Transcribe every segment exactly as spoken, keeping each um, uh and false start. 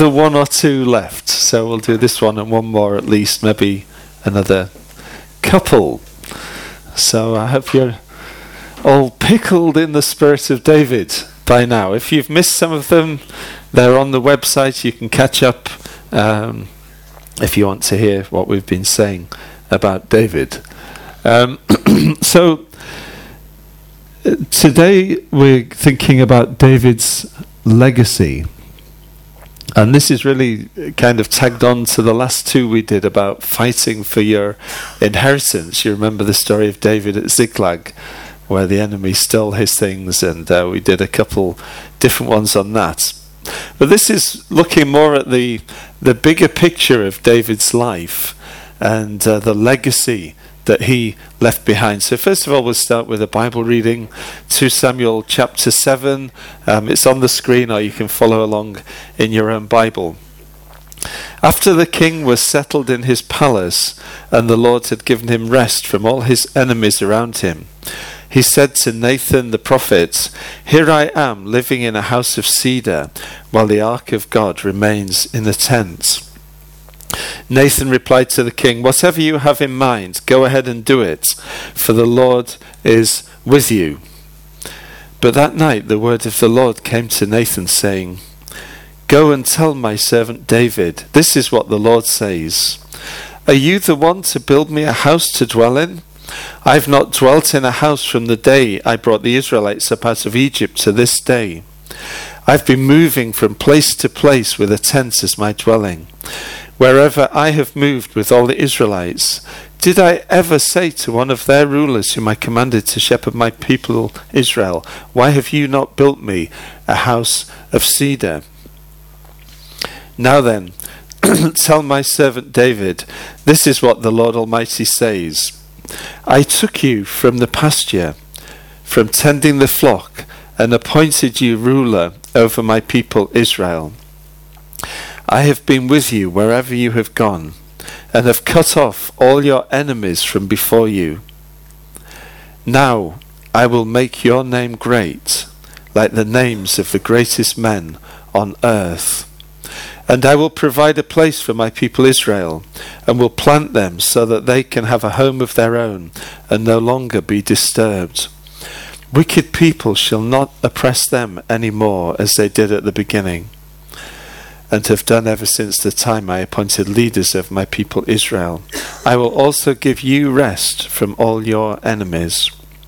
another one or two left. So we'll do this one and one more at least, maybe another couple. So I hope you're all pickled in the spirit of David by now. If you've missed some of them, they're on the website. You can catch up um, if you want to hear what we've been saying about David. Um, so uh, today we're thinking about David's legacy. And this is really kind of tagged on to the last two we did about fighting for your inheritance. You remember the story of David at Ziklag, where the enemy stole his things, and uh, we did a couple different ones on that. But this is looking more at the the bigger picture of David's life and uh, the legacy that he left behind. So first of all, we'll start with a Bible reading, Second Samuel chapter seven. Um, it's on the screen, or you can follow along in your own Bible. After the king was settled in his palace, and the Lord had given him rest from all his enemies around him, he said to Nathan the prophet, "Here I am living in a house of cedar, while the ark of God remains in the tent." Nathan replied to the king, "Whatever you have in mind, go ahead and do it, for the Lord is with you." But that night the word of the Lord came to Nathan, saying, "Go and tell my servant David, this is what the Lord says. Are you the one to build me a house to dwell in? I've not dwelt in a house from the day I brought the Israelites up out of Egypt to this day. I've been moving from place to place with a tent as my dwelling. Wherever I have moved with all the Israelites, did I ever say to one of their rulers whom I commanded to shepherd my people Israel, 'Why have you not built me a house of cedar?' Now then, tell my servant David, this is what the Lord Almighty says. I took you from the pasture, from tending the flock, and appointed you ruler over my people Israel. I have been with you wherever you have gone, and have cut off all your enemies from before you. Now I will make your name great, like the names of the greatest men on earth. And I will provide a place for my people Israel, and will plant them so that they can have a home of their own, and no longer be disturbed. Wicked people shall not oppress them any more as they did at the beginning, and have done ever since the time I appointed leaders of my people Israel. I will also give you rest from all your enemies.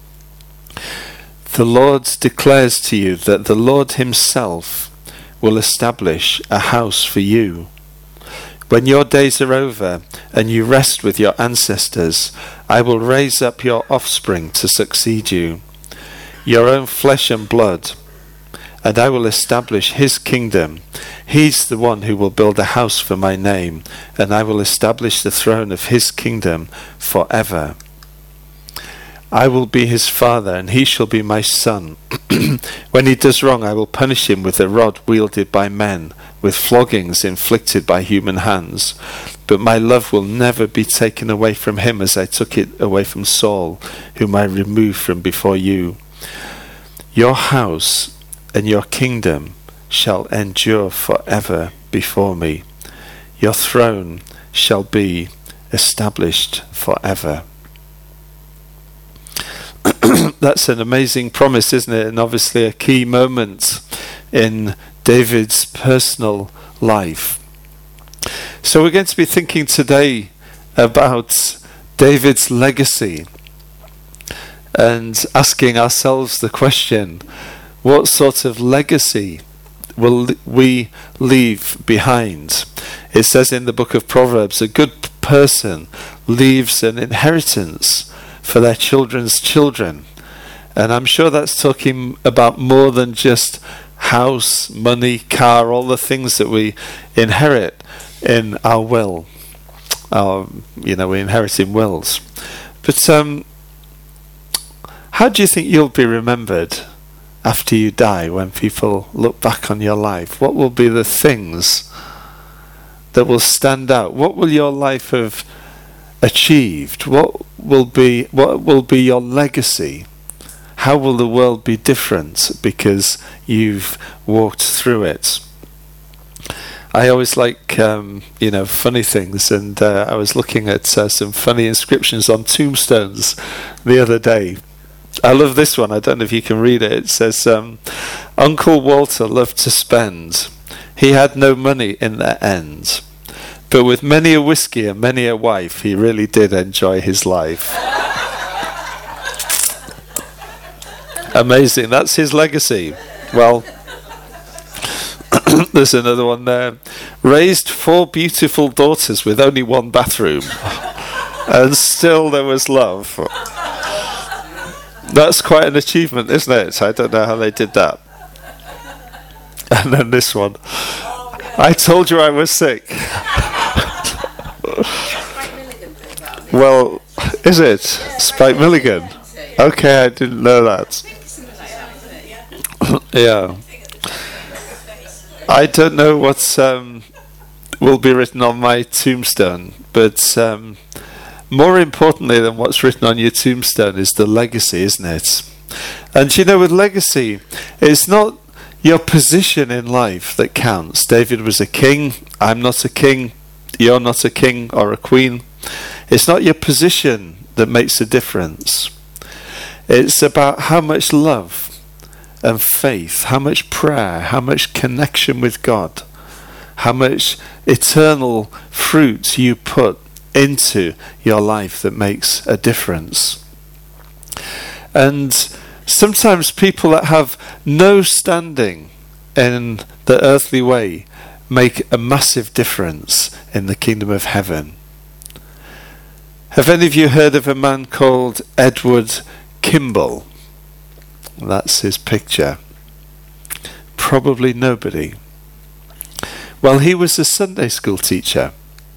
The Lord declares to you that the Lord himself will establish a house for you. When your days are over and you rest with your ancestors, I will raise up your offspring to succeed you, your own flesh and blood, and I will establish his kingdom. He's the one who will build a house for my name, and I will establish the throne of his kingdom forever. I will be his father, and he shall be my son. When he does wrong, I will punish him with a rod wielded by men, with floggings inflicted by human hands. But my love will never be taken away from him as I took it away from Saul, whom I removed from before you. Your house and your kingdom shall endure forever before me. Your throne shall be established forever." That's an amazing promise, isn't it? And obviously a key moment in David's personal life. So we're going to be thinking today about David's legacy and asking ourselves the question, what sort of legacy will we leave behind? It says in the book of Proverbs, a good person leaves an inheritance for their children's children. And I'm sure that's talking about more than just house, money, car, all the things that we inherit in our will. Our, you know, we inherit in wills. But um, how do you think you'll be remembered after you die, when people look back on your life? What will be the things that will stand out? What will your life have achieved? What will be what will be your legacy? How will the world be different because you've walked through it? I always like, um, you know, funny things, and uh, I was looking at uh, some funny inscriptions on tombstones the other day. I love this one. I don't know if you can read it. It says, um, Uncle Walter loved to spend. He had no money in the end. But with many a whiskey and many a wife, he really did enjoy his life. Amazing. That's his legacy. Well, there's another one there. Raised four beautiful daughters with only one bathroom. And still there was love. That's quite an achievement, isn't it? I don't know how they did that. And then this one. I told you I was sick. Well, is it? Spike Milligan? Okay, I didn't know that. Yeah. I don't know what um, will be written on my tombstone, but um, more importantly than what's written on your tombstone is the legacy, isn't it? And you know, with legacy, it's not your position in life that counts. David was a king. I'm not a king. You're not a king or a queen. It's not your position that makes a difference. It's about how much love and faith, how much prayer, how much connection with God, how much eternal fruit you put into your life that makes a difference. And sometimes people that have no standing in the earthly way make a massive difference in the kingdom of heaven. Have any of you heard of a man called Edward Kimball? That's his picture. Probably nobody. Well, he was a Sunday school teacher.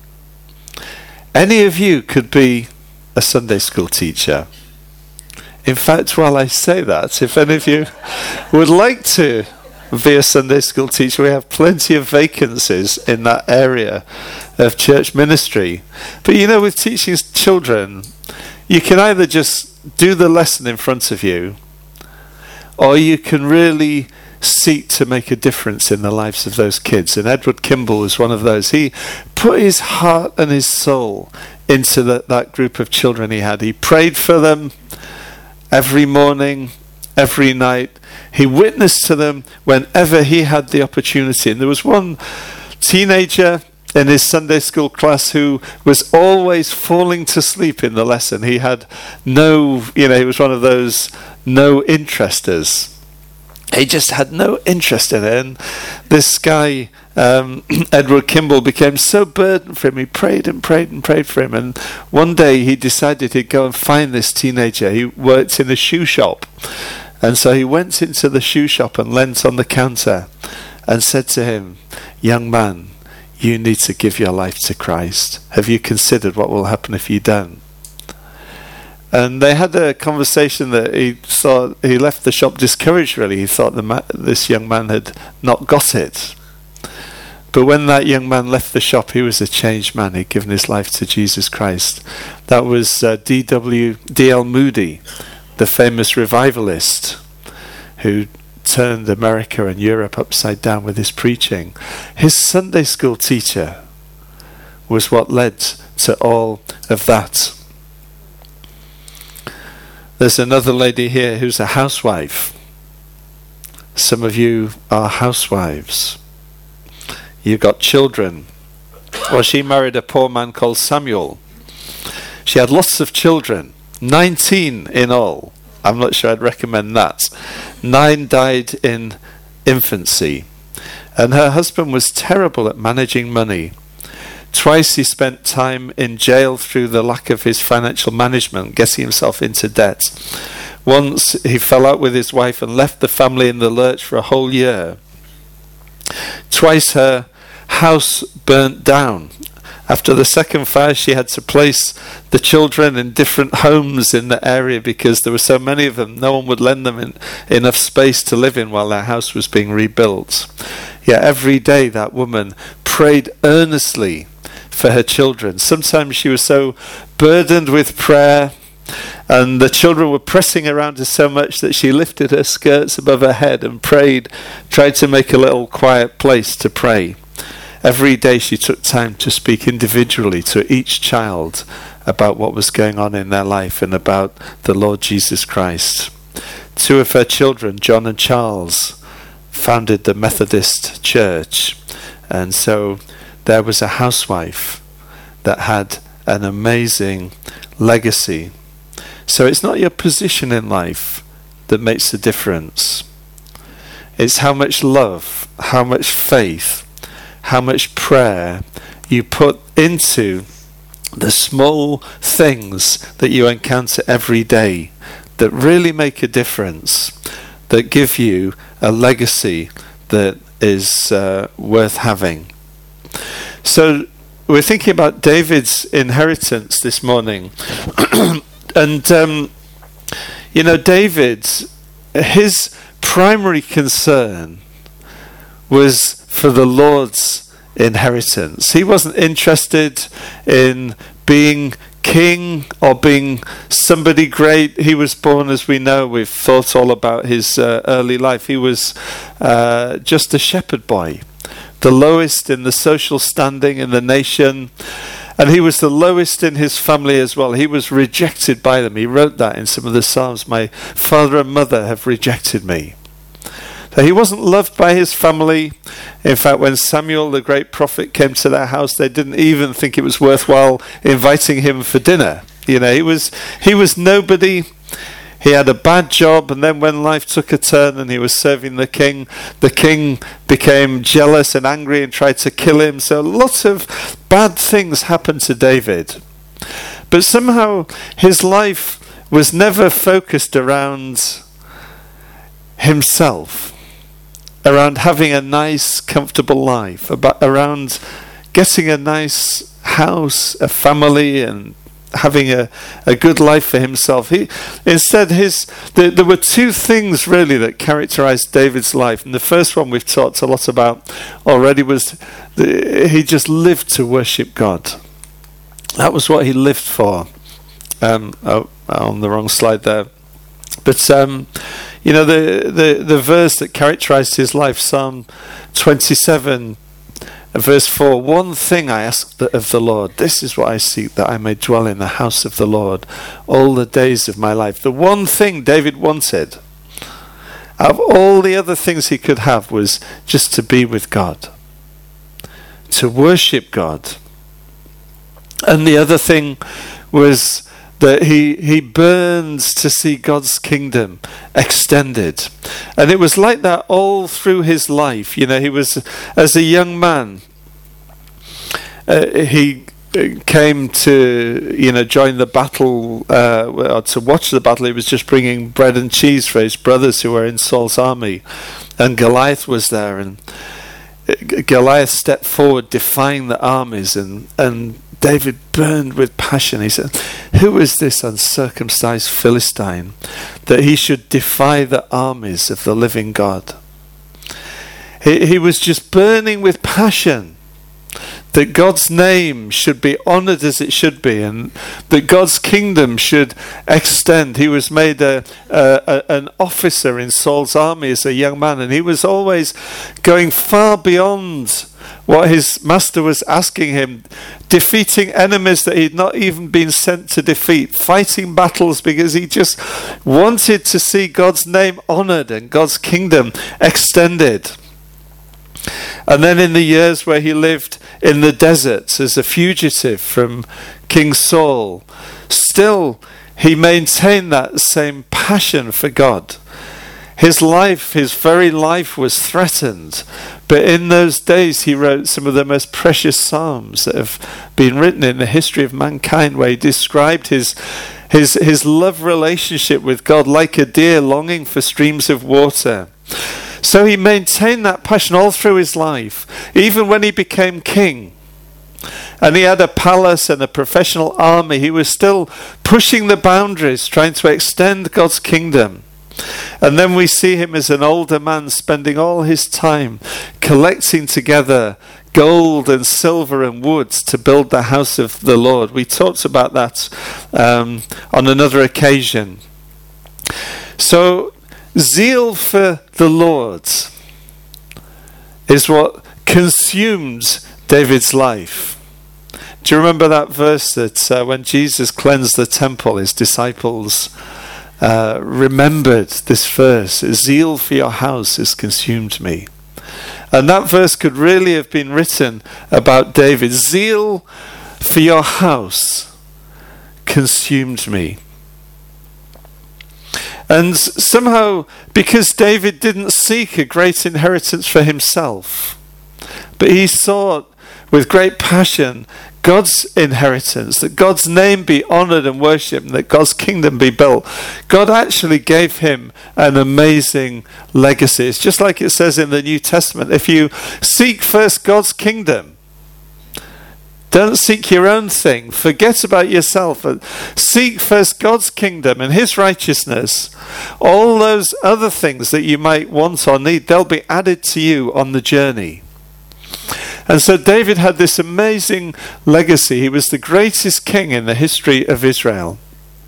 Any of you could be a Sunday school teacher. In fact, while I say that, if any of you would like to be a Sunday school teacher, we have plenty of vacancies in that area of church ministry. But you know, with teaching children, you can either just do the lesson in front of you, or you can really seek to make a difference in the lives of those kids. And Edward Kimball was one of those. He put his heart and his soul into the, that group of children he had. He prayed for them every morning, every night. He witnessed to them whenever he had the opportunity. And there was one teenager in his Sunday school class who was always falling to sleep in the lesson. He had no, you know, he was one of those no interesters. He just had no interest in it. And this guy, um, Edward Kimball, became so burdened for him. He prayed and prayed and prayed for him. And one day he decided he'd go and find this teenager. He worked in a shoe shop. And so he went into the shoe shop and leant on the counter and said to him, "Young man, you need to give your life to Christ. Have you considered what will happen if you don't?" And they had a conversation that he saw. He left the shop discouraged, really. He thought the ma- this young man had not got it. But when that young man left the shop, he was a changed man. He'd given his life to Jesus Christ. That was uh, D W D L Moody, the famous revivalist who turned America and Europe upside down with his preaching. His Sunday school teacher was what led to all of that. There's another lady here who's a housewife. Some of you are housewives. You've got children. Well, she married a poor man called Samuel. She had lots of children, nineteen in all. I'm not sure I'd recommend that. Nine died in infancy. And her husband was terrible at managing money. Twice he spent time in jail through the lack of his financial management, getting himself into debt. Once he fell out with his wife and left the family in the lurch for a whole year. Twice her house burnt down. After the second fire, she had to place the children in different homes in the area because there were so many of them. No one would lend them in, enough space to live in while their house was being rebuilt. Yet every day that woman prayed earnestly for her children. Sometimes she was so burdened with prayer and the children were pressing around her so much that she lifted her skirts above her head and prayed, tried to make a little quiet place to pray. every day she took time to speak individually to each child about what was going on in their life and about the Lord Jesus Christ. Two of her children, John and Charles, founded the Methodist Church, and so there was a housewife that had an amazing legacy. So it's not your position in life that makes the difference. It's how much love, how much faith, how much prayer you put into the small things that you encounter every day that really make a difference, that give you a legacy that is uh, worth having. So we're thinking about David's inheritance this morning. And, um, you know, David, his primary concern was for the Lord's inheritance. He wasn't interested in being king or being somebody great. He was born, as we know, we've thought all about his uh, early life. He was uh, just a shepherd boy, the lowest in the social standing in the nation, and he was the lowest in his family as well. He was rejected by them. He wrote that in some of the Psalms, "My father and mother have rejected me." So he wasn't loved by his family. In fact, when Samuel, the great prophet, came to their house, they didn't even think it was worthwhile inviting him for dinner. You know, he was he was nobody. He had a bad job, and then when life took a turn and he was serving the king, the king became jealous and angry and tried to kill him. So lots of bad things happened to David. But somehow his life was never focused around himself, around having a nice, comfortable life, about around getting a nice house, a family, and having a, a good life for himself. He instead his the, there were two things really that characterized David's life, and the first one we've talked a lot about already was the, he just lived to worship God. That was what he lived for. Um, oh, on the wrong slide there, but um, you know the, the the verse that characterized his life, Psalm twenty-seven. Verse four, "One thing I ask of the Lord, this is what I seek, that I may dwell in the house of the Lord all the days of my life." The one thing David wanted, out of all the other things he could have, was just to be with God, to worship God. And the other thing was that he, he burned to see God's kingdom extended. And it was like that all through his life. You know, he was, as a young man, uh, he came to, you know, join the battle, uh, or to watch the battle. He was just bringing bread and cheese for his brothers who were in Saul's army. And Goliath was there, and Goliath stepped forward defying the armies, and, and David burned with passion. He said, "Who is this uncircumcised Philistine that he should defy the armies of the living God?" He, he was just burning with passion that God's name should be honored as it should be, and that God's kingdom should extend. He was made a, a, a, an officer in Saul's army as a young man, and he was always going far beyond what his master was asking him, defeating enemies that he'd not even been sent to defeat, fighting battles because he just wanted to see God's name honored and God's kingdom extended. And then in the years where he lived in the deserts as a fugitive from King Saul, still he maintained that same passion for God. His life, his very life was threatened, but in those days he wrote some of the most precious psalms that have been written in the history of mankind, where he described his his his love relationship with God like a deer longing for streams of water. So he maintained that passion all through his life, even when he became king. And he had a palace and a professional army. He was still pushing the boundaries, trying to extend God's kingdom. And then we see him as an older man spending all his time collecting together gold and silver and woods to build the house of the Lord. We talked about that um, on another occasion. So zeal for the Lord is what consumed David's life. Do you remember that verse that uh, when Jesus cleansed the temple, his disciples uh, remembered this verse, zeal for your house has consumed me. And that verse could really have been written about David. Zeal for your house consumed me. And somehow, because David didn't seek a great inheritance for himself, but he sought with great passion God's inheritance, that God's name be honoured and worshipped, and that God's kingdom be built. God actually gave him an amazing legacy. It's just like it says in the New Testament, if you seek first God's kingdom, don't seek your own thing, forget about yourself, and seek first God's kingdom and his righteousness. All those other things that you might want or need, they'll be added to you on the journey. And so David had this amazing legacy. He was the greatest king in the history of Israel.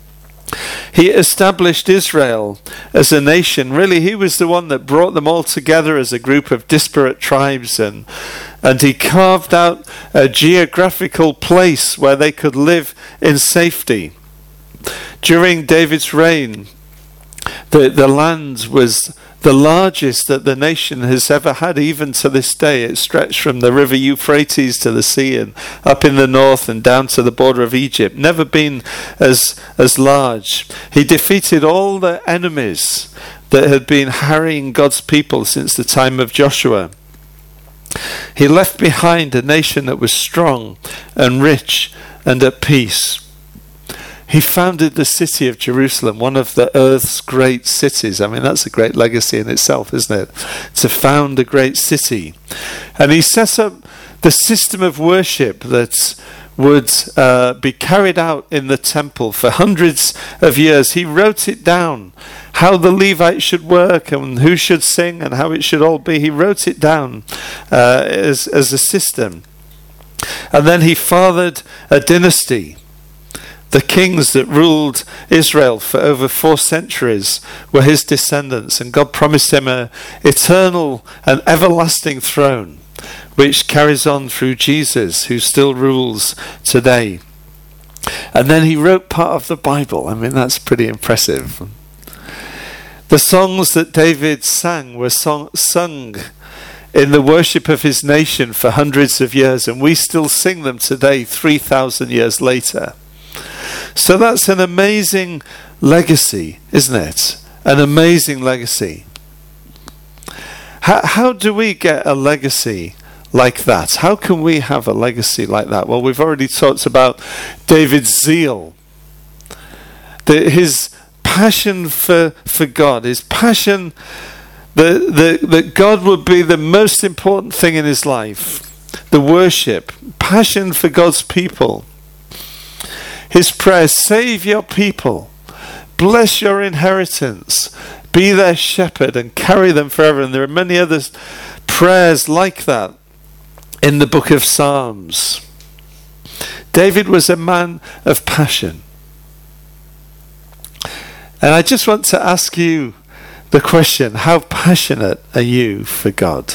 He established Israel as a nation. Really, he was the one that brought them all together as a group of disparate tribes, and and he carved out a geographical place where they could live in safety. During David's reign, the, the land was the largest that the nation has ever had, even to this day. It stretched from the river Euphrates to the sea and up in the north and down to the border of Egypt. Never been as as large. He defeated all the enemies that had been harrying God's people since the time of Joshua. He left behind a nation that was strong and rich and at peace. He founded the city of Jerusalem, one of the earth's great cities. I mean, that's a great legacy in itself, isn't it? To found a great city. And he set up the system of worship that would uh, be carried out in the temple for hundreds of years. He wrote it down, how the Levites should work and who should sing and how it should all be. He wrote it down uh, as, as a system. And then he fathered a dynasty. The kings that ruled Israel for over four centuries were his descendants, and God promised him an eternal and everlasting throne, which carries on through Jesus, who still rules today. And then he wrote part of the Bible. I mean, that's pretty impressive. The songs that David sang were song, sung in the worship of his nation for hundreds of years, and we still sing them today, three thousand years later. So that's an amazing legacy, isn't it? An amazing legacy. How, how do we get a legacy like that? How can we have a legacy like that? Well, we've already talked about David's zeal. The, his passion for, for God, his passion that, that, that God would be the most important thing in his life. The worship, passion for God's people. His prayer, save your people, bless your inheritance, be their shepherd and carry them forever. And there are many other prayers like that in the book of Psalms. David was a man of passion. And I just want to ask you the question, how passionate are you for God?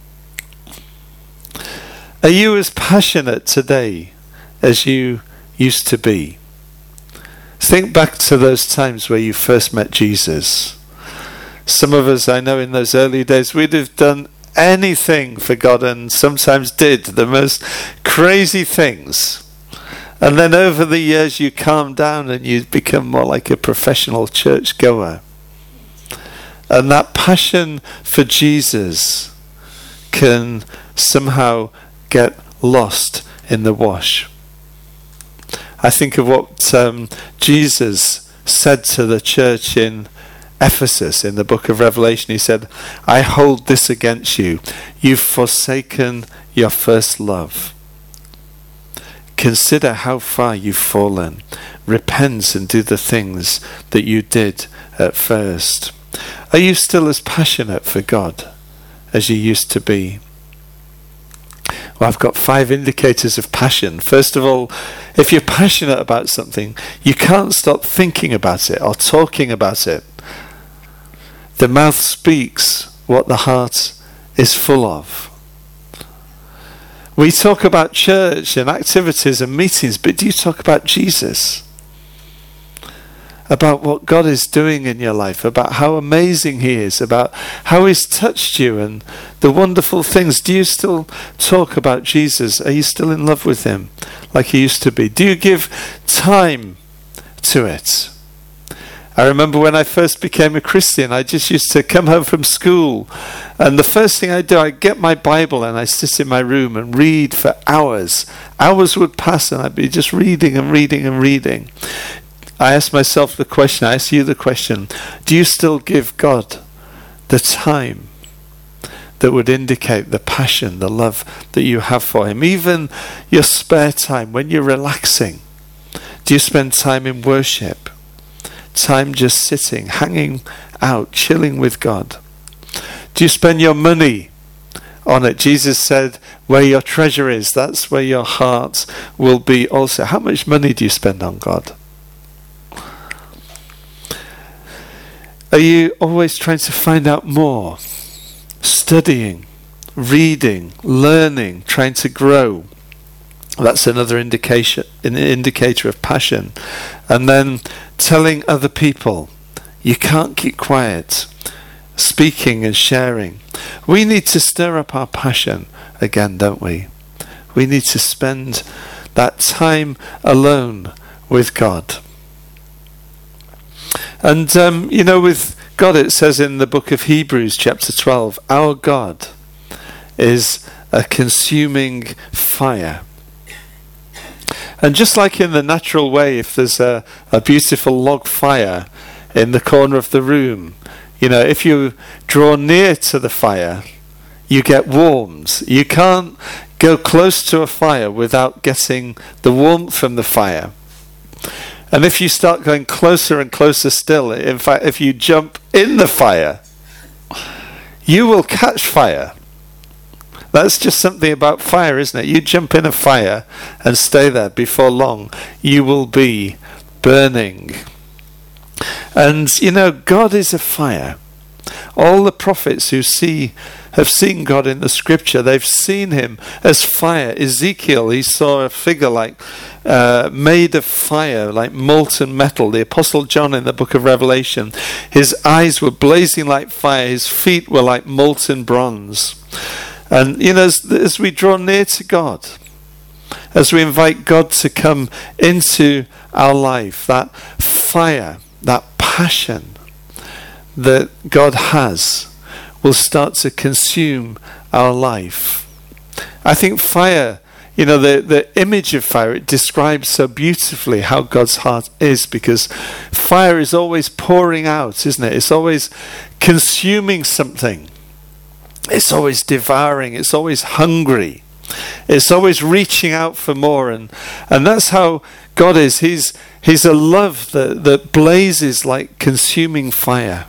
Are you as passionate today as you used to be? Think back to those times where you first met Jesus. Some of us, I know in those early days, we'd have done anything for God, and sometimes did the most crazy things. And then over the years you calm down and you become more like a professional church goer. And that passion for Jesus can somehow get lost in the wash. I think of what um, Jesus said to the church in Ephesus in the book of Revelation. He said, I hold this against you. You've forsaken your first love. Consider how far you've fallen. Repent and do the things that you did at first. Are you still as passionate for God as you used to be? Well, I've got five indicators of passion. First of all, if you're passionate about something, you can't stop thinking about it or talking about it. The mouth speaks what the heart is full of. We talk about church and activities and meetings, but do you talk about Jesus? About what God is doing in your life, about how amazing He is, about how He's touched you and the wonderful things. Do you still talk about Jesus? Are you still in love with Him like you used to be? Do you give time to it? I remember when I first became a Christian, I just used to come home from school, and the first thing I do, I get my Bible and I sit in my room and read for hours. Hours would pass and I'd be just reading and reading and reading. I ask myself the question, I ask you the question, do you still give God the time that would indicate the passion, the love that you have for Him? Even your spare time, when you're relaxing, do you spend time in worship? Time just sitting, hanging out, chilling with God? Do you spend your money on it? Jesus said, where your treasure is, that's where your heart will be also. How much money do you spend on God? Are you always trying to find out more? Studying, reading, learning, trying to grow? That's another indication, an indicator of passion. And then telling other people, you can't keep quiet. Speaking and sharing. We need to stir up our passion again, don't we? We need to spend that time alone with God. And, um, you know, with God, it says in the book of Hebrews, chapter twelve, our God is a consuming fire. And just like in the natural way, if there's a, a beautiful log fire in the corner of the room, you know, if you draw near to the fire, you get warmed. You can't go close to a fire without getting the warmth from the fire. And if you start going closer and closer still, in fact, if you jump in the fire, you will catch fire. That's just something about fire, isn't it? You jump in a fire and stay there. Before long, you will be burning. And, you know, God is a fire. All the prophets who see have seen God in the scripture, they've seen Him as fire. Ezekiel, he saw a figure like uh, made of fire, like molten metal. The Apostle John in the book of Revelation, his eyes were blazing like fire, his feet were like molten bronze. And, you know, as, as we draw near to God, as we invite God to come into our life, that fire, that passion that God has will start to consume our life. I think fire, you know, the, the image of fire, it describes so beautifully how God's heart is, because fire is always pouring out, isn't it? It's always consuming something. It's always devouring. It's always hungry. It's always reaching out for more. And, and that's how God is. He's, he's a love that, that blazes like consuming fire.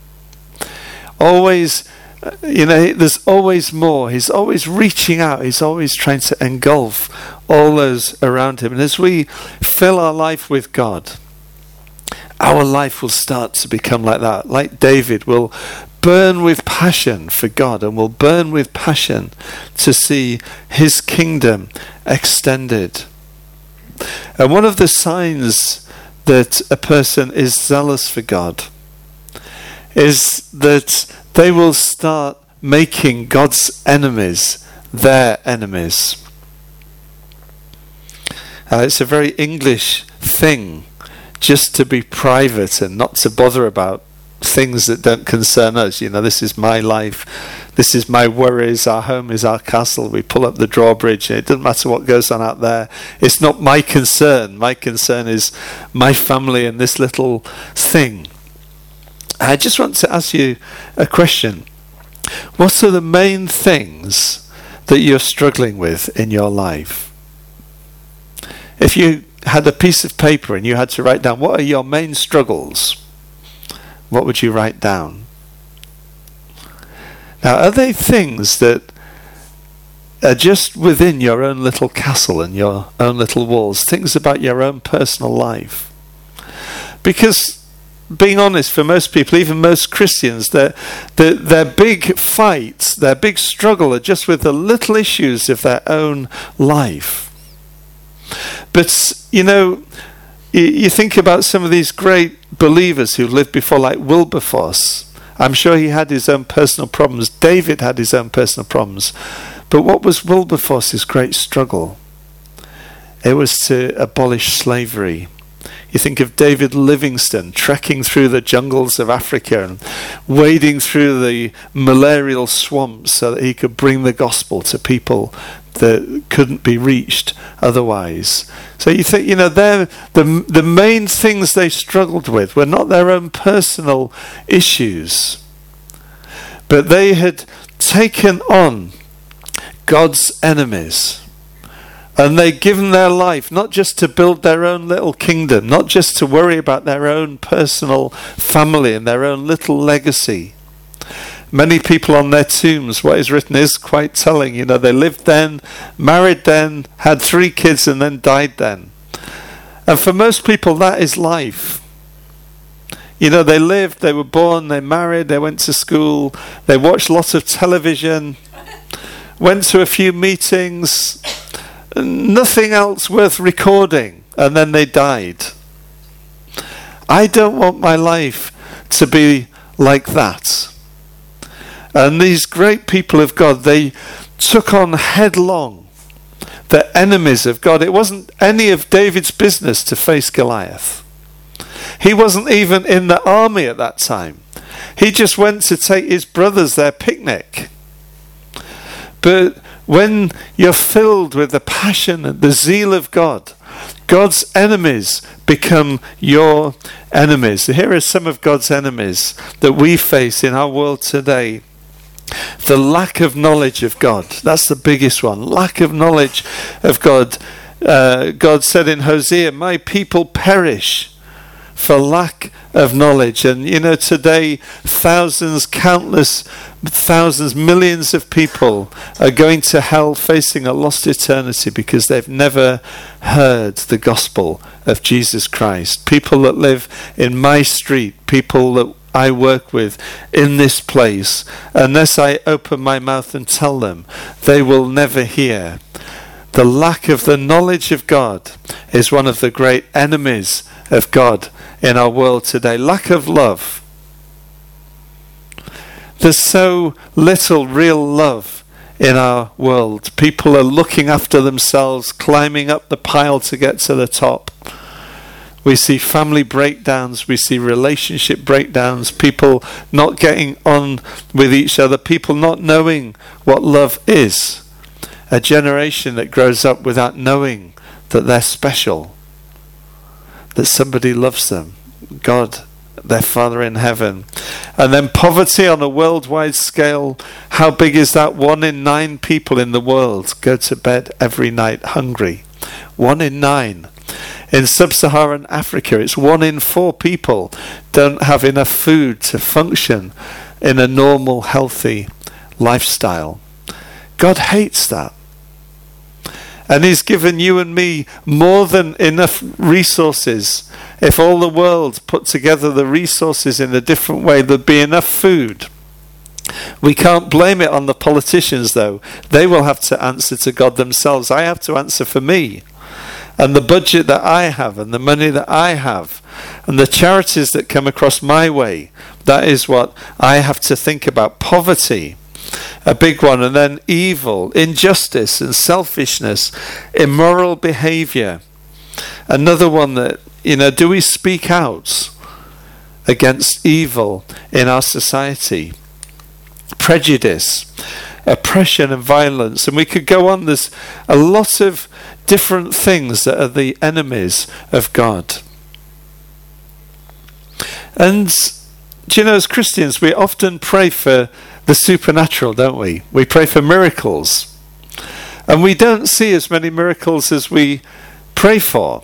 Always, you know, there's always more. He's always reaching out. He's always trying to engulf all those around him. And as we fill our life with God, our life will start to become like that. Like David will burn with passion for God, and will burn with passion to see His kingdom extended. And one of the signs that a person is zealous for God is that they will start making God's enemies their enemies. Uh, it's a very English thing just to be private and not to bother about things that don't concern us. You know, this is my life, this is my worries, our home is our castle, we pull up the drawbridge, it doesn't matter what goes on out there. It's not my concern. My concern is my family and this little thing. I just want to ask you a question. What are the main things that you're struggling with in your life? If you had a piece of paper and you had to write down what are your main struggles, what would you write down? Now, are they things that are just within your own little castle and your own little walls, things about your own personal life? Because being honest, for most people, even most Christians, their, their, their big fights, their big struggle are just with the little issues of their own life. But, you know, you, you think about some of these great believers who lived before, like Wilberforce. I'm sure he had his own personal problems. David had his own personal problems. But what was Wilberforce's great struggle? It was to abolish slavery. You think of David Livingstone trekking through the jungles of Africa and wading through the malarial swamps so that he could bring the gospel to people that couldn't be reached otherwise. So you think, you know, they're, the the main things they struggled with were not their own personal issues, but they had taken on God's enemies. And they'd given their life not just to build their own little kingdom, not just to worry about their own personal family and their own little legacy. Many people on their tombs, what is written is quite telling. You know, they lived then, married then, had three kids and then died then. And for most people, that is life. You know, they lived, they were born, they married, they went to school, they watched lots of television, went to a few meetings, nothing else worth recording, and then they died. I don't want my life to be like that. And these great people of God, they took on headlong the enemies of God. It wasn't any of David's business to face Goliath. He wasn't even in the army at that time. He just went to take his brothers their picnic. But when you're filled with the passion and the zeal of God, God's enemies become your enemies. Here are some of God's enemies that we face in our world today. The lack of knowledge of God. That's the biggest one. Lack of knowledge of God. Uh, God said in Hosea, my people perish for lack of knowledge. And you know, today thousands, countless thousands, millions of people are going to hell facing a lost eternity because they've never heard the gospel of Jesus Christ. People that live in my street, people that I work with in this place, unless I open my mouth and tell them, they will never hear. The lack of the knowledge of God is one of the great enemies of God in our world today. Lack of love. There's so little real love in our world. People are looking after themselves, climbing up the pile to get to the top. We see family breakdowns, we see relationship breakdowns, people not getting on with each other, people not knowing what love is. A generation that grows up without knowing that they're special, that somebody loves them, God, their Father in heaven. And then poverty on a worldwide scale. How big is that? One in nine people in the world go to bed every night hungry. One in nine. In sub-Saharan Africa, it's one in four people don't have enough food to function in a normal, healthy lifestyle. God hates that. And He's given you and me more than enough resources. If all the world put together the resources in a different way, there'd be enough food. We can't blame it on the politicians, though. They will have to answer to God themselves. I have to answer for me. And the budget that I have, and the money that I have, and the charities that come across my way, that is what I have to think about. Poverty, a big one, and then evil, injustice and selfishness, immoral behavior. Another one that, you know, do we speak out against evil in our society? Prejudice, oppression and violence. And we could go on. There's a lot of different things that are the enemies of God. And do you know, as Christians, we often pray for the supernatural, don't we? We pray for miracles. And we don't see as many miracles as we pray for.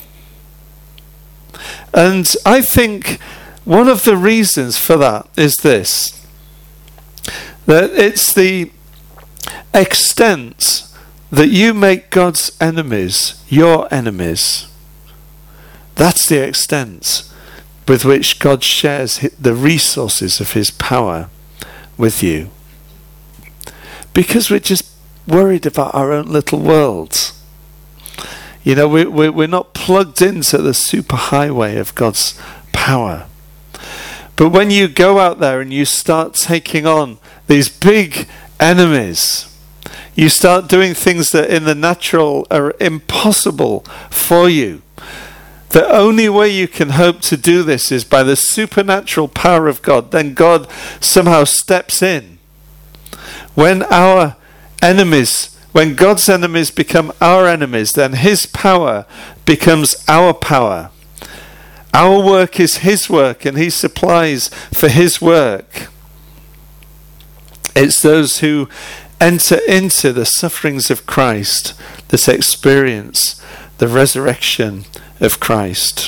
And I think one of the reasons for that is this, that it's the extent that you make God's enemies your enemies. That's the extent. with which God shares the resources of his power with you. Because we're just worried about our own little worlds. You know, we, we, we're not plugged into the superhighway of God's power. But when you go out there and you start taking on these big enemies, you start doing things that in the natural are impossible for you. The only way you can hope to do this is by the supernatural power of God. Then God somehow steps in. When our enemies, when God's enemies become our enemies, then his power becomes our power. Our work is his work, and he supplies for his work. It's those who enter into the sufferings of Christ that experience the resurrection of Christ.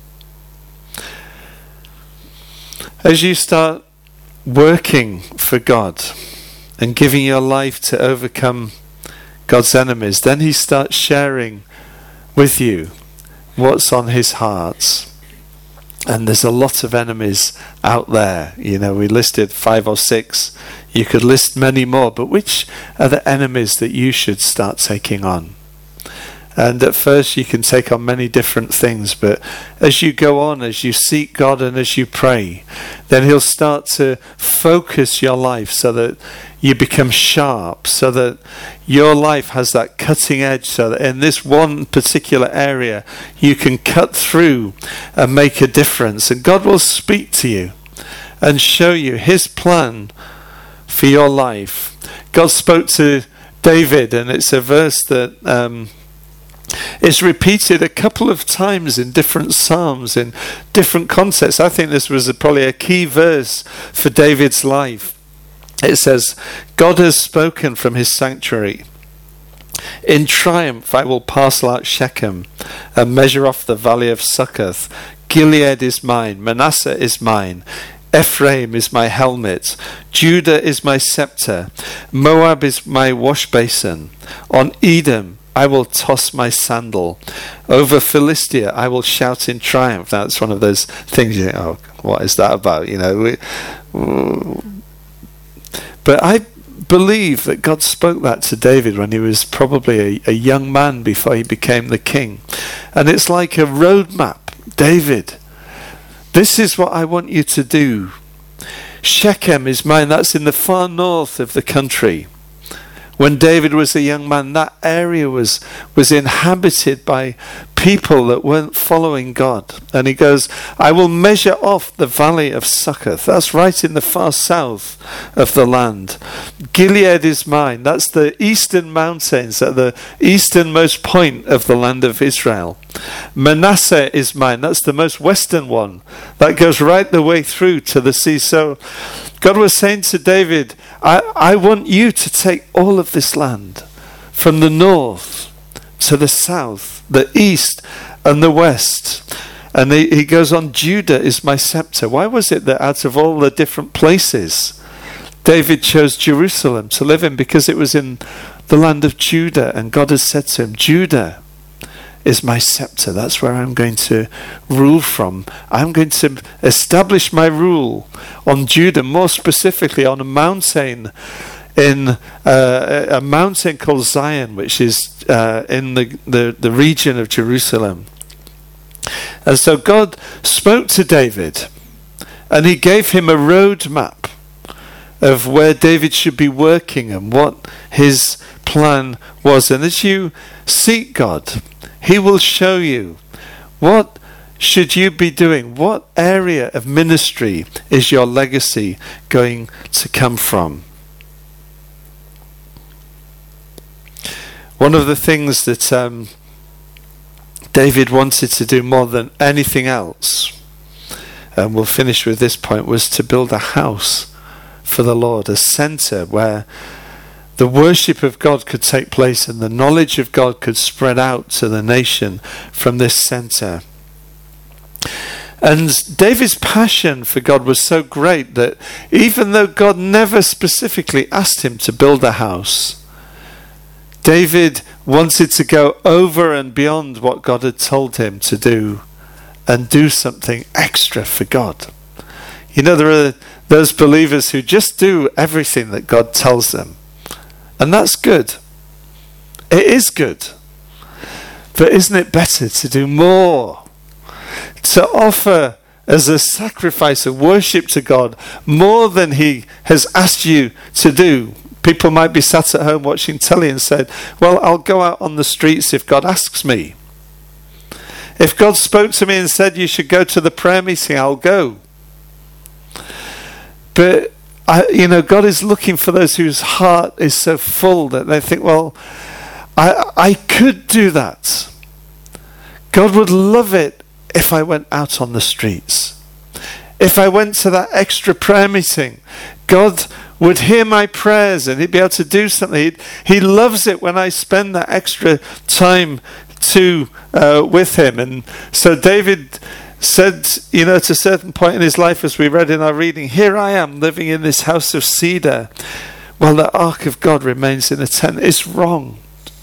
As you start working for God and giving your life to overcome God's enemies, then he starts sharing with you what's on his heart. And there's a lot of enemies out there. You know, we listed five or six. You could list many more, but which are the enemies that you should start taking on? And at first you can take on many different things, but as you go on, as you seek God and as you pray, then he'll start to focus your life so that you become sharp, so that your life has that cutting edge, so that in this one particular area you can cut through and make a difference. And God will speak to you and show you his plan for your life. God spoke to David, and it's a verse that um, is repeated a couple of times in different psalms, in different contexts. I think this was a, probably a key verse for David's life. It says, God has spoken from his sanctuary. In triumph I will parcel out Shechem and measure off the valley of Succoth. Gilead is mine, Manasseh is mine, Ephraim is my helmet, Judah is my scepter, Moab is my wash basin. On Edom I will toss my sandal. Over Philistia I will shout in triumph. Now it's one of those things you think, oh, what is that about? You know, we, but I believe that God spoke that to David when he was probably a, a young man before he became the king. And it's like a roadmap. David, this is what I want you to do. Shechem is mine. That's in the far north of the country. When David was a young man, that area was, was inhabited by people that weren't following God. And he goes, I will measure off the valley of Succoth. That's right in the far south of the land. Gilead is mine. That's the eastern mountains at the easternmost point of the land of Israel. Manasseh is mine. That's the most western one. That goes right the way through to the sea. So God was saying to David, I, I want you to take all of this land from the north to the south, the east and the west. And he, he goes on, Judah is my scepter. Why was it that out of all the different places, David chose Jerusalem to live in? Because it was in the land of Judah, and God has said to him, Judah is my scepter. That's where I'm going to rule from. I'm going to establish my rule on Judah, more specifically on a mountain in uh, a mountain called Zion, which is uh, in the, the, the region of Jerusalem. And so God spoke to David, and he gave him a roadmap of where David should be working and what his plan was. And as you seek God, he will show you what should you be doing, what area of ministry is your legacy going to come from. One of the things that um, David wanted to do more than anything else, and we'll finish with this point, was to build a house for the Lord, a centre where the worship of God could take place and the knowledge of God could spread out to the nation from this centre. And David's passion for God was so great that even though God never specifically asked him to build a house, David wanted to go over and beyond what God had told him to do and do something extra for God. You know, there are those believers who just do everything that God tells them. And that's good. It is good. But isn't it better to do more? To offer as a sacrifice of worship to God more than he has asked you to do. People might be sat at home watching telly and said, well, I'll go out on the streets if God asks me. If God spoke to me and said you should go to the prayer meeting, I'll go. But, I, you know, God is looking for those whose heart is so full that they think, well, I, I could do that. God would love it if I went out on the streets. If I went to that extra prayer meeting, God would hear my prayers and he'd be able to do something. He'd, he loves it when I spend that extra time to uh, with him. And so David said, you know, at a certain point in his life, as we read in our reading, here I am living in this house of cedar while the ark of God remains in a tent. It's wrong.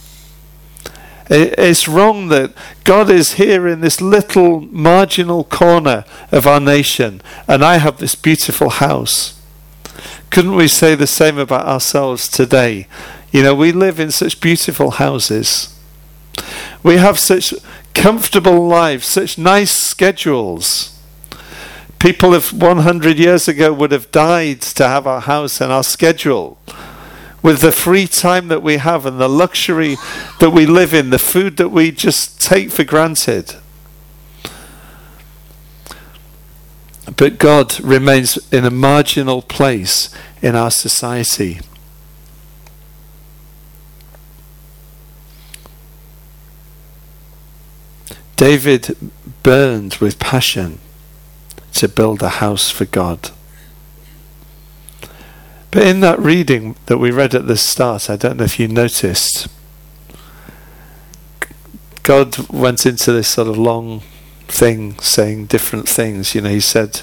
It's wrong that God is here in this little marginal corner of our nation and I have this beautiful house. Couldn't we say the same about ourselves today? You know, we live in such beautiful houses. We have such comfortable lives, such nice schedules. People of one hundred years ago would have died to have our house and our schedule. With the free time that we have and the luxury that we live in, the food that we just take for granted. But God remains in a marginal place in our society. David burned with passion to build a house for God. But in that reading that we read at the start, I don't know if you noticed, God went into this sort of long thing saying different things. You know, he said,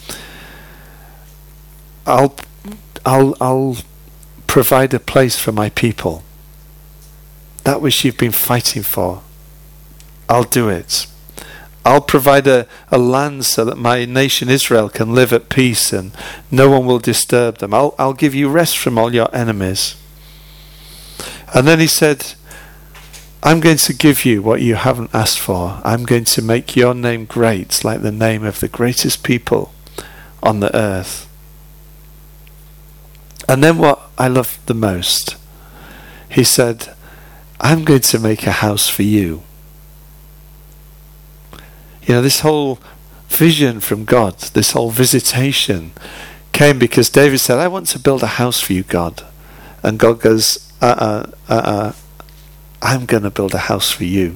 I'll I'll I'll provide a place for my people. That which you've been fighting for, I'll do it. I'll provide a, a land so that my nation Israel can live at peace and no one will disturb them. I'll I'll give you rest from all your enemies. And then he said, I'm going to give you what you haven't asked for. I'm going to make your name great, like the name of the greatest people on the earth. And then what I love the most, he said, I'm going to make a house for you. You know, this whole vision from God, this whole visitation came because David said, I want to build a house for you, God. And God goes, uh-uh, uh-uh, I'm going to build a house for you.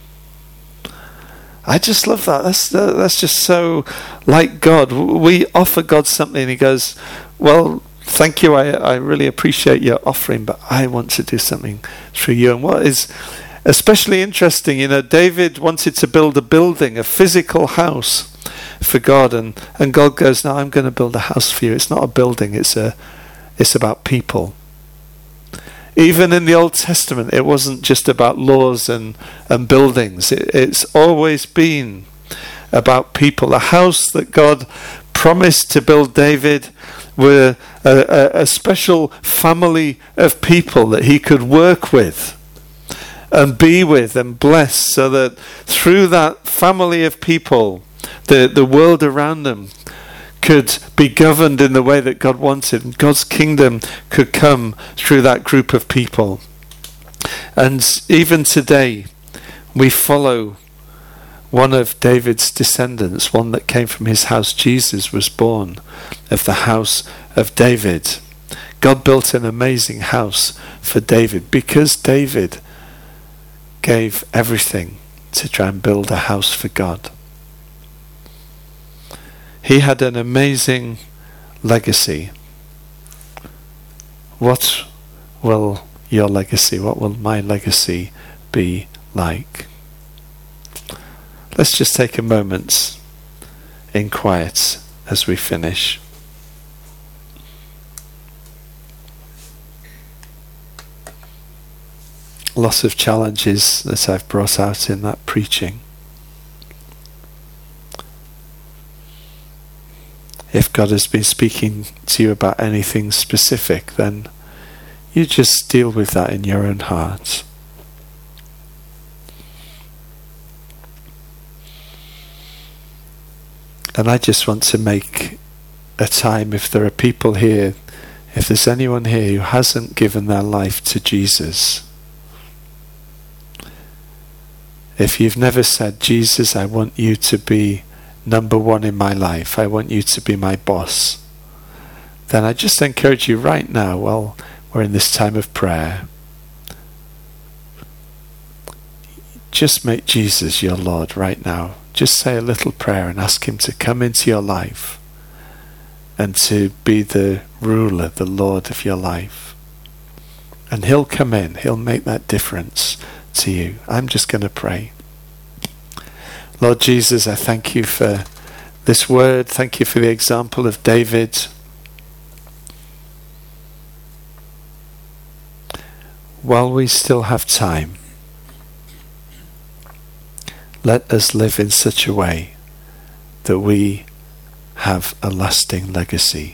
I just love that. That's that's just so like God. We offer God something and he goes, well, thank you, I, I really appreciate your offering, but I want to do something through you. And what is especially interesting, you know, David wanted to build a building, a physical house for God, and, and God goes, no, I'm going to build a house for you. It's not a building, it's a it's about people. Even in the Old Testament, it wasn't just about laws and, and buildings. It, it's always been about people. The house that God promised to build David were a, a, a special family of people that he could work with and be with and bless, so that through that family of people, the, the world around them could be governed in the way that God wanted, and God's kingdom could come through that group of people. And even today, we follow one of David's descendants, one that came from his house. Jesus was born of the house of David. God built an amazing house for David because David gave everything to try and build a house for God. He had an amazing legacy. What will your legacy, what will my legacy be like? Let's just take a moment in quiet as we finish. Lots of challenges that I've brought out in that preaching. if God has been speaking to you about anything specific, then you just deal with that in your own heart. And I just want to make a time, if there are people here, if there's anyone here who hasn't given their life to Jesus, if you've never said, Jesus, I want you to be number one in my life, I want you to be my boss, then I just encourage you right now, while we're in this time of prayer, just make Jesus your Lord right now. Just say a little prayer and ask him to come into your life and to be the ruler, the Lord of your life. And he'll come in, he'll make that difference to you. I'm just going to pray. Lord Jesus, I thank you for this word. Thank you for the example of David. While we still have time, let us live in such a way that we have a lasting legacy.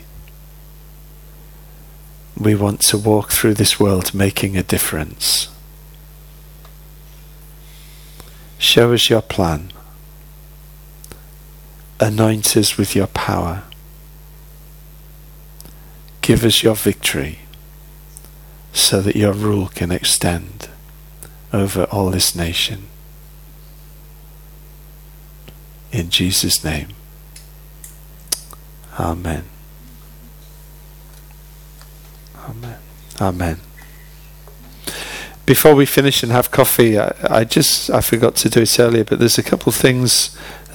We want to walk through this world making a difference. Show us your plan. Anoint us with your power. Give us your victory so that your rule can extend over all this nation. In Jesus' name. Amen. Amen. Amen. Before we finish and have coffee, I, I just, I forgot to do it earlier, but there's a couple of things